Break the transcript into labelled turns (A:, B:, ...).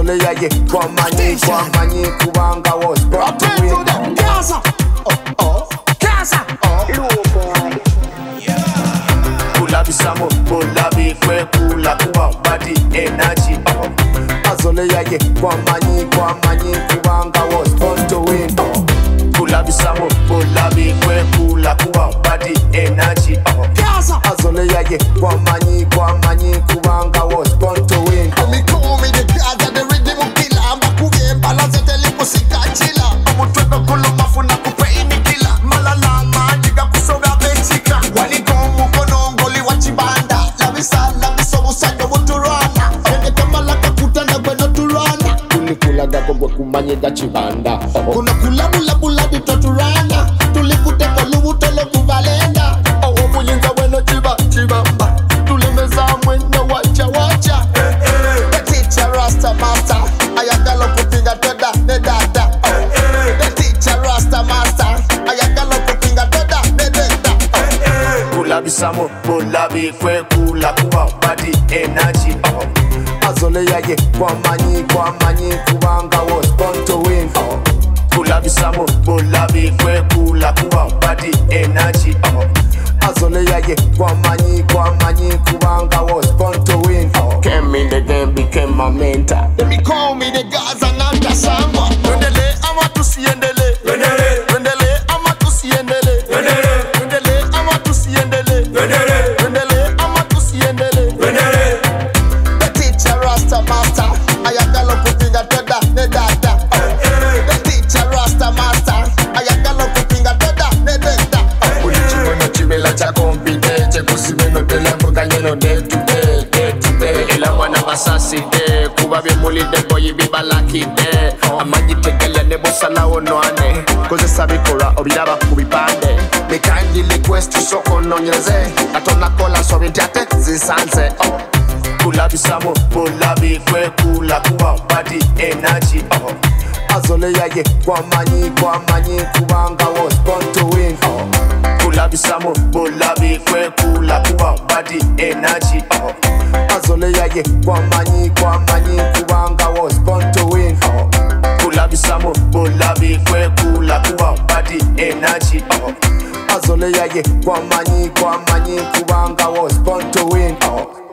A: azole yaye kwamanyi kubanga was born to win.
B: Gaza, Gaza,
A: Kula bisamo, kula bikwe, kula kuwa body energy. Azole yaye kwamanyi kubanga was born to win. Kula bisamo, kula bikwe, kula kuwa body energy.
B: Gaza,
A: azole yaye kwamanyi kubanga was born to win.
B: me call me the Gaza, the rhythm killer. I'm a kuge balance tele musika chila. Amutweka kulu mafuna kupeini kila. Malala majiga kusoga bechika. Walikongu konongoli wachibanda. Labiso musanya muturana. Ene kamala kakutana gweno turana.
A: Kulikula gako gwe kumanye gachibanda.
B: Kuna kula bula di toturana. Tulikute kolu tolo kuvalenda.
A: Muyinza weno chibamba.
B: Tulimeza mwendo wacha. The teacher Rasta Master. Ayagala kupinga toda ne dada. The teacher Rasta Master. Ayagala kupinga toda ne dada.
A: Kula bisamo, kula bikwe, kula kuwa body energy. Azole yaye kwamanyi kubanga was born to win. Kula bisamo, kula bikwe, kula kuwa body energy. Azole yaye kwamanyi kubanga was born to win. Came in the game, became a mentor.
B: They call me the Gaza Nanda Sangwa. Rendele ama tusiendele. Rendele ama tusiendele. Rendele ama tusiendele. Rendele ama tusiendele. The teacher Rasta Master. Ayagala kupinga toda ne dada. The teacher Rasta Master. Ayagala kupinga toda ne dada.
A: Ulichimeno chimela cha kompite. Chekusimeno telembo kanyeno day to day. Ela mwana basasi de kuba bimulide boyi bibalakide amanyi tegele ne bosala onwane koze sabikora obiraba kubipande mekangi request soko nonyeze atona kola so bintate zisanze kula bisamo kula bikwe kula kuwa body energy azole yaye kwamanyi kubanga was born to win. Kula bisamo kula bikwe kula kuwa body energy. Azole yaye kwamanyi kubanga was born to win. Kula bisamo kula bikwe kula kuwa body energy. Azole yaye kwamanyi kubanga was born to win.